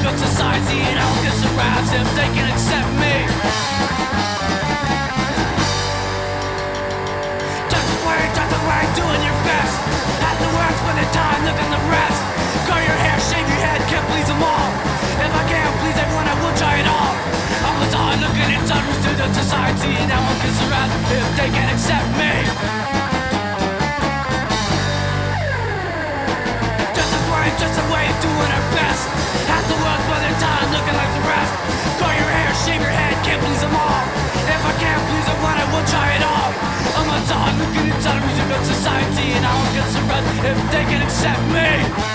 of society, and I will get surrounded if they can accept me. Just the way, doing your best. At the work, spend the time, look at the rest. Grow your hair, shave your head, can't please them all. If I can't please everyone, I will try it all. I'm a dog looking at understood of society, and I will get surrounded if they can accept me. Just a way of doing our best. Have to work by their time, looking like the rest. Grow your hair, shave your head, can't please them all. If I can't please everyone, I will try it all. I'm a dog looking inside the music of society, and I will get surrounded if they can accept me.